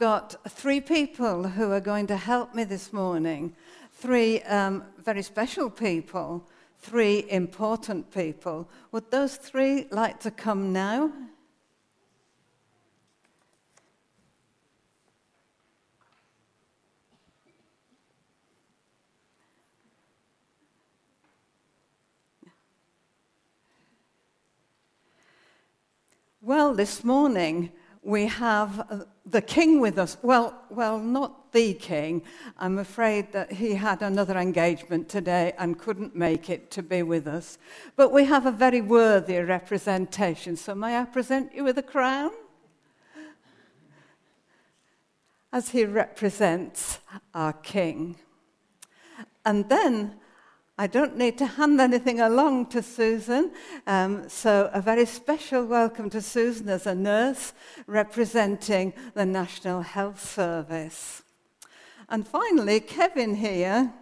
got three people who are going to help me this morning. Three very special people, three important people. Would those three like to come now? Well, this morning we have the King with us. Well, not the King. I'm afraid that he had another engagement today and couldn't make it to be with us. But we have a very worthy representation. So may I present you with a crown? As he represents our King. And then I don't need to hand anything along to Susan, so a very special welcome to Susan as a nurse representing the National Health Service. And finally, Kevin here,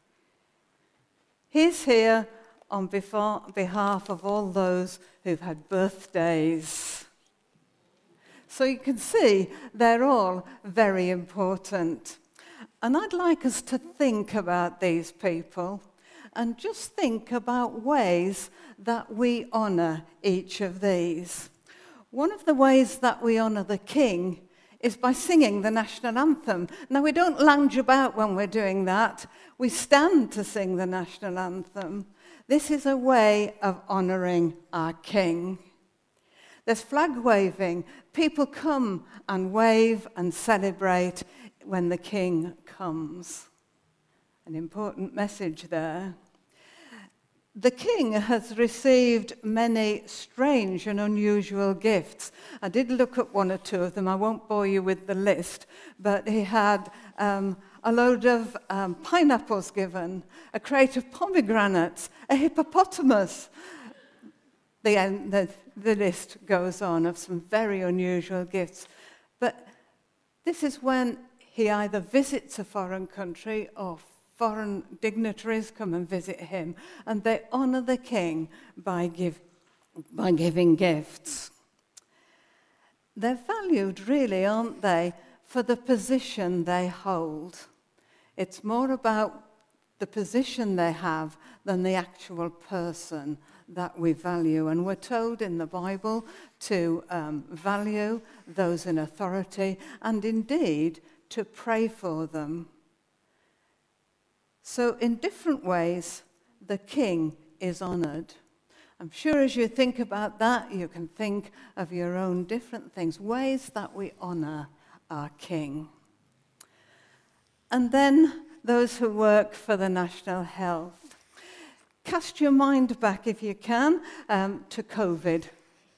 he's here on behalf of all those who've had birthdays. So you can see they're all very important. And I'd like us to think about these people and just think about ways that we honour each of these. One of the ways that we honour the King is by singing the national anthem. Now, we don't lounge about when we're doing that. We stand to sing the national anthem. This is a way of honouring our King. There's flag waving. People come and wave and celebrate when the King comes. An important message there. The King has received many strange and unusual gifts. I did look at one or two of them. I won't bore you with the list, but he had a load of pineapples given, a crate of pomegranates, a hippopotamus. The list goes on of some very unusual gifts. But this is when he either visits a foreign country or foreign dignitaries come and visit him, and they honour the King by giving gifts. They're valued, really, aren't they, for the position they hold. It's more about the position they have than the actual person that we value. And we're told in the Bible to value those in authority and indeed to pray for them. So in different ways, the King is honoured. I'm sure as you think about that, you can think of your own different things, ways that we honour our King. And then those who work for the National Health. Cast your mind back, if you can, to COVID.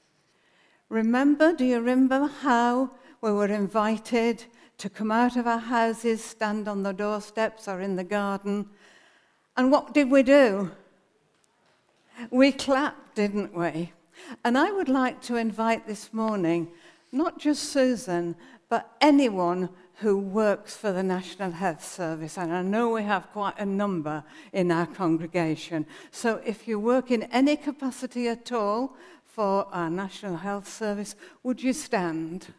Do you remember how we were invited to come out of our houses, stand on the doorsteps or in the garden? And what did we do? We clapped, didn't we? And I would like to invite this morning, not just Susan, but anyone who works for the National Health Service. And I know we have quite a number in our congregation. So if you work in any capacity at all for our National Health Service, would you stand?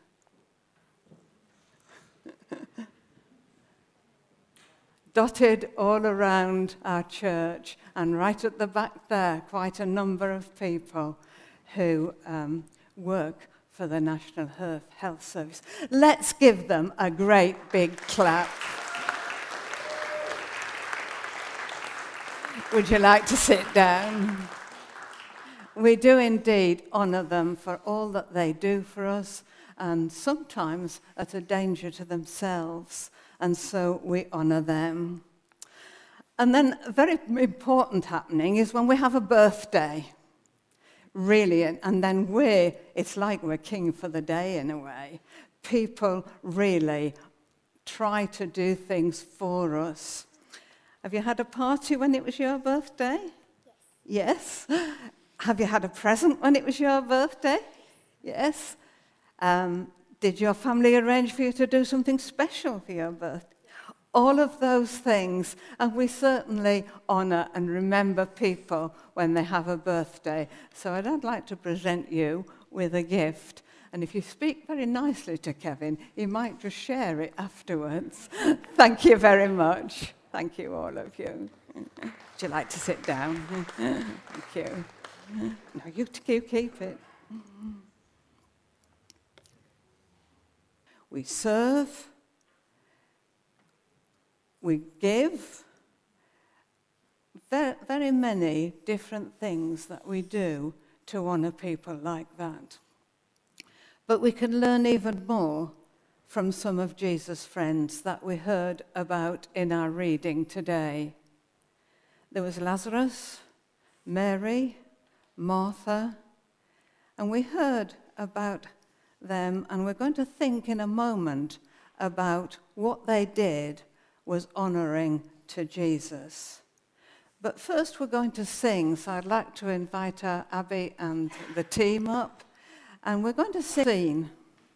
Dotted all around our church, and right at the back there, quite a number of people who work for the National Health Service. Let's give them a great big clap. Would you like to sit down? We do indeed honour them for all that they do for us, and sometimes at a danger to themselves, and so we honour them. And then a very important happening is when we have a birthday, really, and then it's like we're king for the day in a way. People really try to do things for us. Have you had a party when it was your birthday? Yes. Yes? Have you had a present when it was your birthday? Yes. Did your family arrange for you to do something special for your birthday? All of those things, and we certainly honour and remember people when they have a birthday. So I'd like to present you with a gift, And if you speak very nicely to Kevin, he might just share it afterwards. Thank you very much. Thank you, all of you. Would you like to sit down? Thank you. No, you keep it. We serve. We give. Very many different things that we do to honour people like that. But we can learn even more from some of Jesus' friends that we heard about in our reading today. There was Lazarus, Mary, Martha, and we heard about them, and we're going to think in a moment about what they did was honouring to Jesus. But first we're going to sing, so I'd like to invite Abby and the team up, and we're going to sing.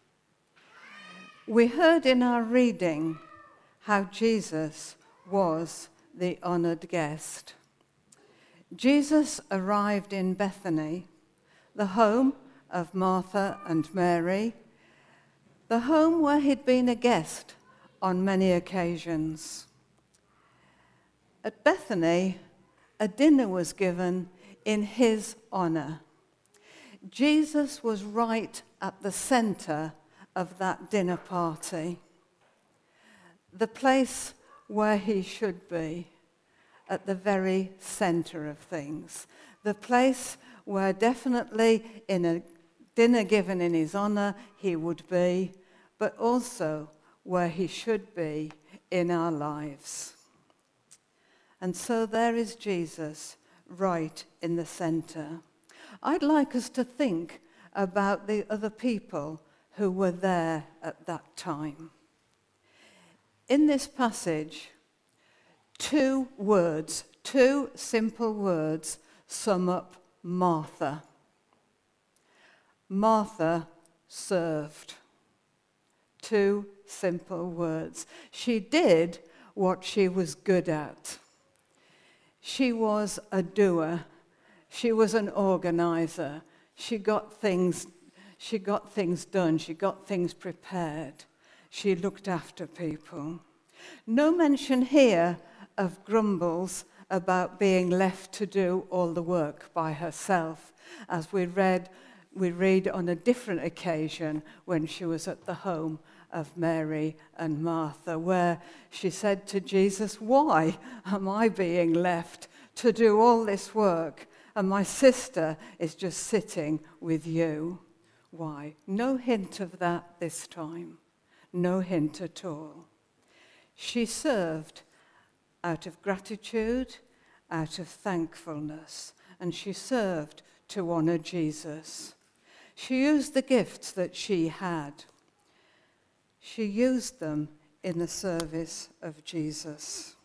We heard in our reading how Jesus was the honoured guest. Jesus arrived in Bethany, the home of Martha and Mary, the home where he'd been a guest on many occasions. At Bethany, a dinner was given in his honour. Jesus was right at the centre of that dinner party, the place where he should be, at the very centre of things, the place where definitely in a dinner given in his honour he would be, but also where he should be in our lives. And so there is Jesus right in the centre. I'd like us to think about the other people who were there at that time. In this passage, two simple words sum up Martha. Martha served. Two simple words. She did what she was good at. She was a doer. She was an organizer. She got things done. She got things prepared. She looked after people. No mention here of grumbles about being left to do all the work by herself, as we read on a different occasion when she was at the home of Mary and Martha, where she said to Jesus, "Why am I being left to do all this work, and my sister is just sitting with you?" Why? No hint of that this time. No hint at all. She served out of gratitude, out of thankfulness, and she served to honor Jesus. She used the gifts that she had. She used them in the service of Jesus.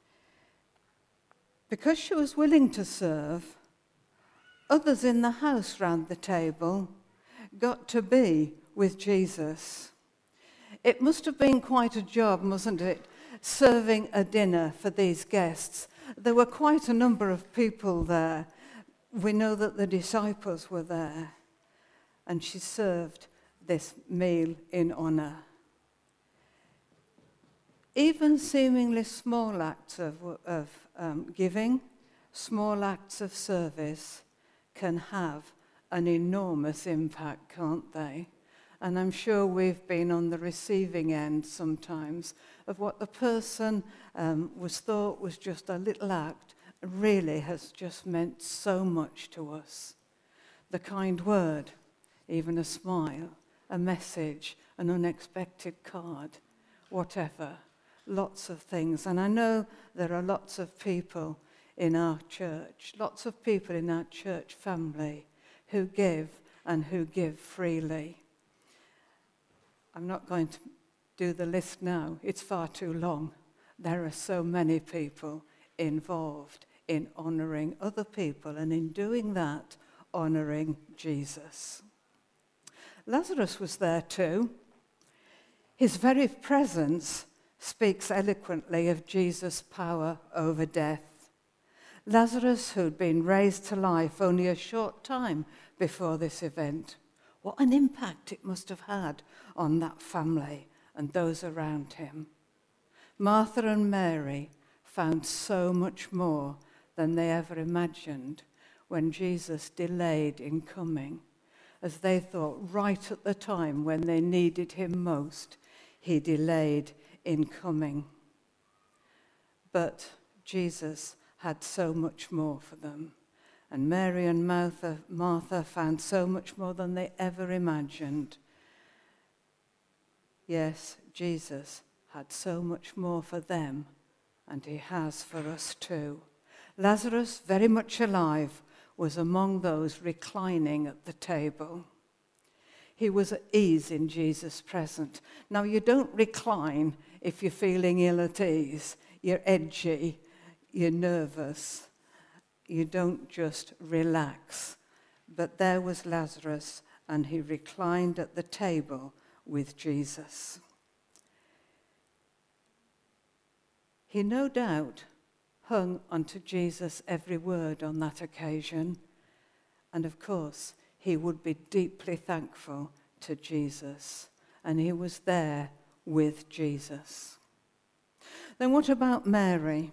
Because she was willing to serve, others in the house round the table got to be with Jesus. It must have been quite a job, mustn't it, serving a dinner for these guests. There were quite a number of people there. We know that the disciples were there, and she served this meal in honor. Even seemingly small acts of giving, small acts of service can have an enormous impact, can't they? And I'm sure we've been on the receiving end sometimes of what the person was thought was just a little act really has just meant so much to us. The kind word, even a smile, a message, an unexpected card, whatever. Lots of things. And I know there are lots of people in our church, lots of people in our church family who give and who give freely. I'm not going to do the list now. It's far too long. There are so many people involved in honoring other people, and in doing that, honoring Jesus. Lazarus was there too. His very presence speaks eloquently of Jesus' power over death. Lazarus, who'd been raised to life only a short time before this event, What an impact it must have had on that family and those around him. Martha and Mary found so much more than they ever imagined when Jesus delayed in coming, as they thought right at the time when they needed him most, he delayed in coming. But Jesus had so much more for them. And Mary and Martha found so much more than they ever imagined. Yes, Jesus had so much more for them, and he has for us too. Lazarus, very much alive, was among those reclining at the table. He was at ease in Jesus' presence. Now, you don't recline if you're feeling ill at ease. You're edgy, you're nervous. You don't just relax. But there was Lazarus, and he reclined at the table with Jesus. He no doubt hung onto Jesus' every word on that occasion. And of course, he would be deeply thankful to Jesus. And he was there with Jesus. Then what about Mary?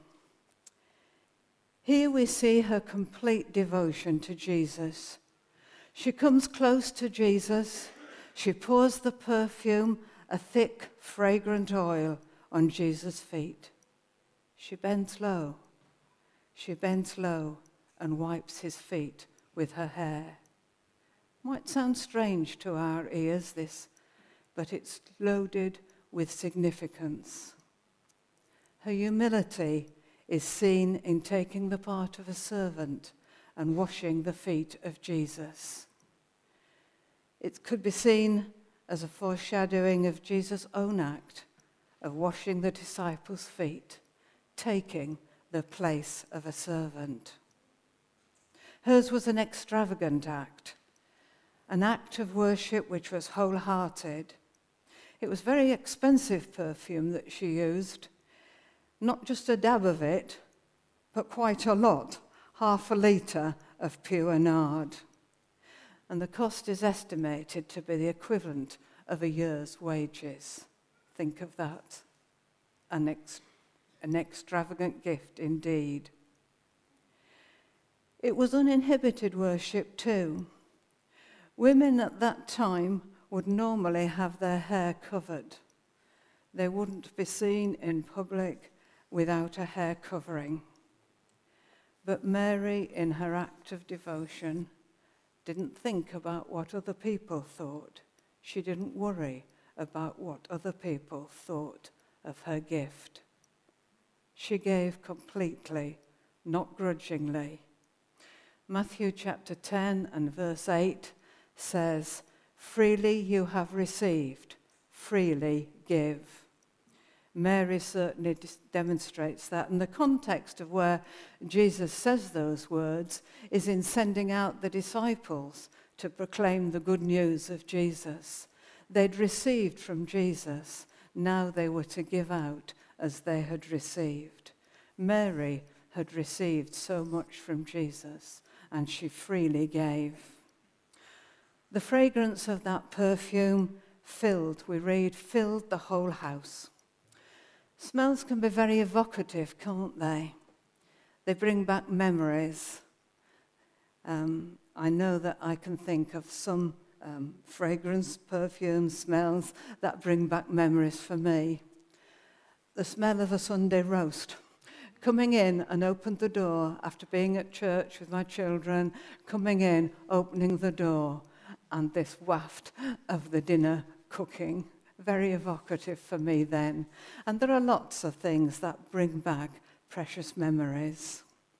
Here we see her complete devotion to Jesus. She comes close to Jesus. She pours the perfume, a thick, fragrant oil, on Jesus' feet. She bends low. She bends low and wipes his feet with her hair. Might sound strange to our ears, this, but it's loaded with significance. Her humility is seen in taking the part of a servant and washing the feet of Jesus. It could be seen as a foreshadowing of Jesus' own act of washing the disciples' feet, taking the place of a servant. Hers was an extravagant act, an act of worship which was wholehearted. It was very expensive perfume that she used. Not just a dab of it, but quite a lot, 1/2 litre of pure nard. And the cost is estimated to be the equivalent of a year's wages. Think of that. An extravagant gift indeed. It was uninhibited worship too. Women at that time would normally have their hair covered. They wouldn't be seen in public without a hair covering. But Mary, in her act of devotion, didn't think about what other people thought. She didn't worry about what other people thought of her gift. She gave completely, not grudgingly. Matthew chapter 10 and verse 8 says, "Freely you have received, freely give." Mary certainly demonstrates that. And the context of where Jesus says those words is in sending out the disciples to proclaim the good news of Jesus. They'd received from Jesus. Now they were to give out as they had received. Mary had received so much from Jesus, and she freely gave. The fragrance of that perfume filled the whole house. Smells can be very evocative, can't they? They bring back memories. I know that I can think of some fragrance, perfumes, smells that bring back memories for me. The smell of a Sunday roast. Coming in and opened the door after being at church with my children, coming in, opening the door, and this waft of the dinner cooking. Very evocative for me then. And there are lots of things that bring back precious memories.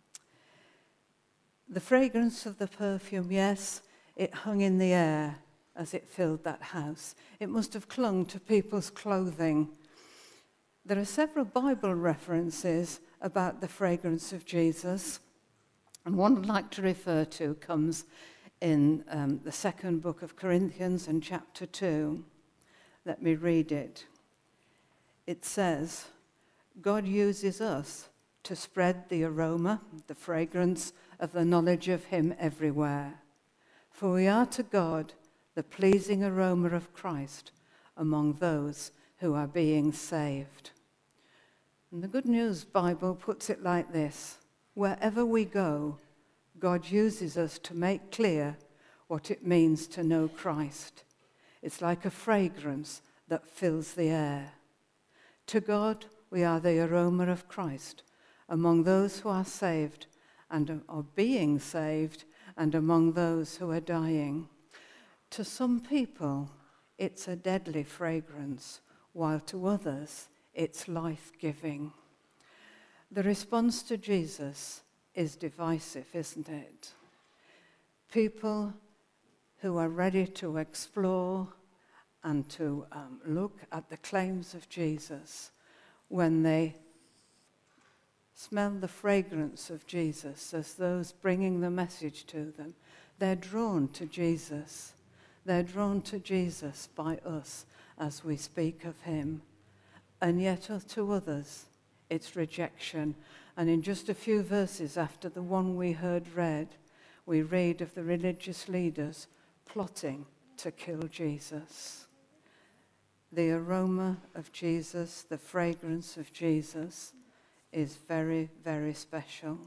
The fragrance of the perfume, yes, it hung in the air as it filled that house. It must have clung to people's clothing. There are several Bible references about the fragrance of Jesus. And one I'd like to refer to comes in the second book of Corinthians in chapter 2. Let me read it. It says, God uses us to spread the aroma, the fragrance of the knowledge of him everywhere. For we are to God the pleasing aroma of Christ among those who are being saved. And the Good News Bible puts it like this: wherever we go, God uses us to make clear what it means to know Christ. It's like a fragrance that fills the air. To God, we are the aroma of Christ among those who are saved and are being saved, and among those who are dying. To some people, it's a deadly fragrance, while to others, it's life-giving. The response to Jesus is divisive, isn't it? People who are ready to explore and to look at the claims of Jesus, when they smell the fragrance of Jesus as those bringing the message to them, they're drawn to Jesus. They're drawn to Jesus by us as we speak of him. And yet to others, it's rejection. And in just a few verses after the one we heard read, we read of the religious leaders plotting to kill Jesus. The aroma of Jesus, the fragrance of Jesus, is very, very special.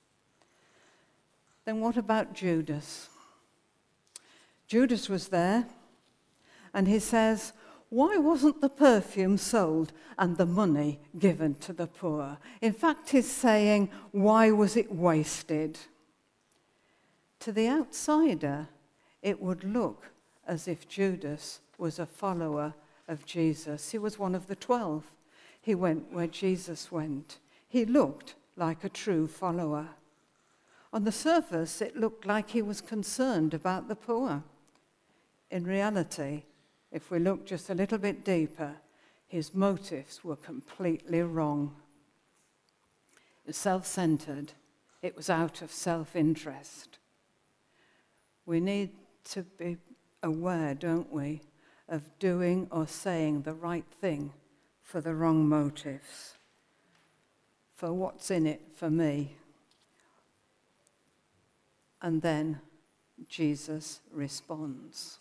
Then what about Judas? Judas was there, and he says, why wasn't the perfume sold and the money given to the poor? In fact, he's saying, why was it wasted? To the outsider, it would look as if Judas was a follower of Jesus. He was one of the 12. He went where Jesus went. He looked like a true follower. On the surface, it looked like he was concerned about the poor. In reality, if we look just a little bit deeper, his motives were completely wrong. It was self-centered. It was out of self-interest. We need to be aware, don't we, of doing or saying the right thing for the wrong motives. For what's in it for me? And then Jesus responds.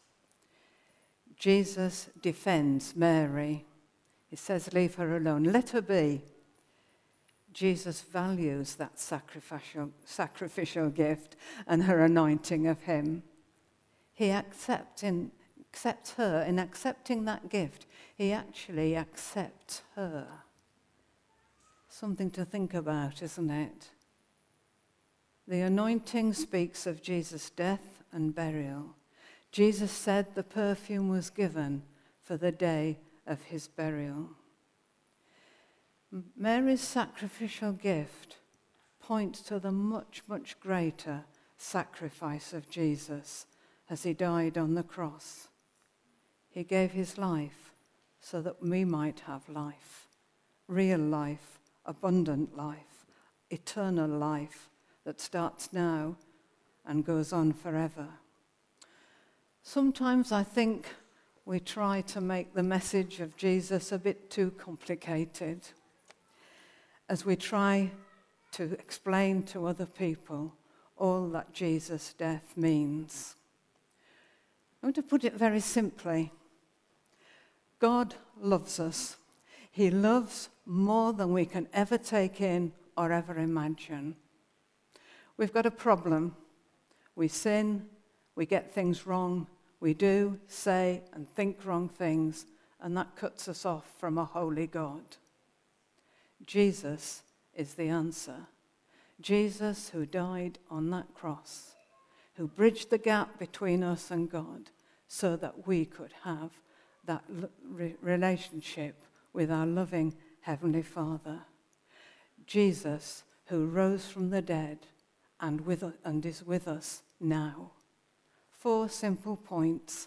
Jesus defends Mary. He says, leave her alone. Let her be. Jesus values that sacrificial gift and her anointing of him. He accepts her. In accepting that gift, he actually accepts her. Something to think about, isn't it? The anointing speaks of Jesus' death and burial. Jesus said the perfume was given for the day of his burial. Mary's sacrificial gift points to the much, much greater sacrifice of Jesus as he died on the cross. He gave his life so that we might have life, real life, abundant life, eternal life that starts now and goes on forever. Sometimes I think we try to make the message of Jesus a bit too complicated as we try to explain to other people all that Jesus' death means. I want to put it very simply. God loves us. He loves more than we can ever take in or ever imagine. We've got a problem. We sin, we get things wrong, we do, say, and think wrong things, and that cuts us off from a holy God. Jesus is the answer. Jesus, who died on that cross, who bridged the gap between us and God so that we could have that relationship with our loving Heavenly Father. Jesus, who rose from the dead and is with us now. 4 simple points.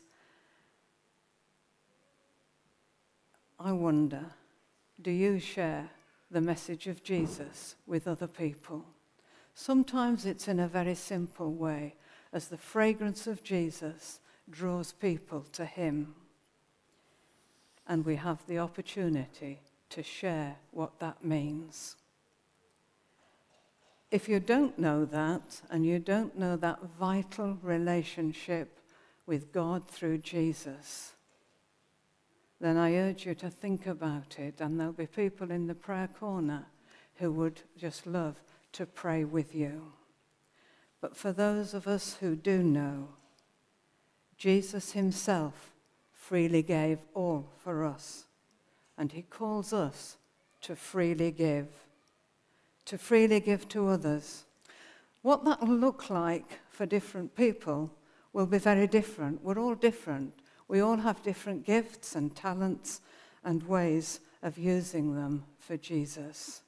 I wonder, do you share the message of Jesus with other people? Sometimes it's in a very simple way, as the fragrance of Jesus draws people to him. And we have the opportunity to share what that means. If you don't know that, and you don't know that vital relationship with God through Jesus, then I urge you to think about it, and there'll be people in the prayer corner who would just love to pray with you. But for those of us who do know, Jesus himself freely gave all for us, and he calls us to freely give to others. What that will look like for different people will be very different. We're all different. We all have different gifts and talents and ways of using them for Jesus.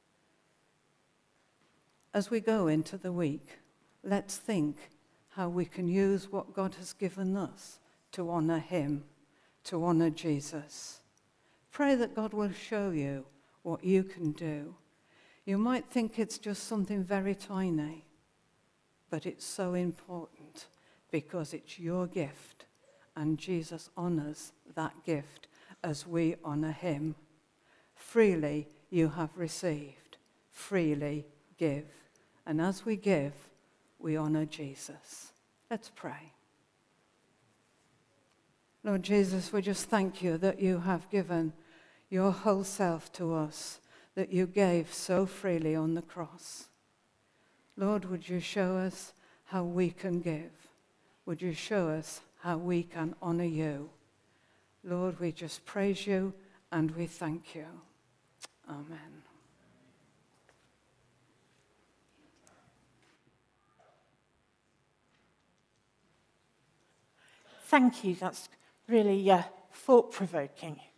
As we go into the week, let's think how we can use what God has given us to honor him, to honor Jesus. Pray that God will show you what you can do. You might think it's just something very tiny, but it's so important because it's your gift, and Jesus honors that gift as we honor him. Freely you have received, freely give. And as we give, we honor Jesus. Let's pray. Lord Jesus, we just thank you that you have given your whole self to us, that you gave so freely on the cross. Lord, would you show us how we can give? Would you show us how we can honor you? Lord, we just praise you and we thank you. Amen. Thank you. That's really thought-provoking.